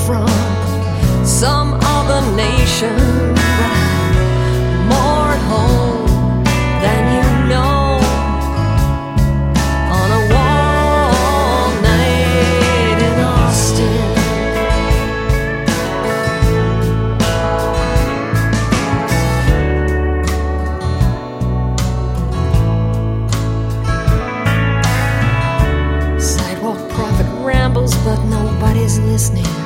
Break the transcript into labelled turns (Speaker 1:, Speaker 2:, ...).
Speaker 1: from some other nation, but I'm more at home than you know. On a warm night in Austin, sidewalk prophet rambles, but nobody's listening.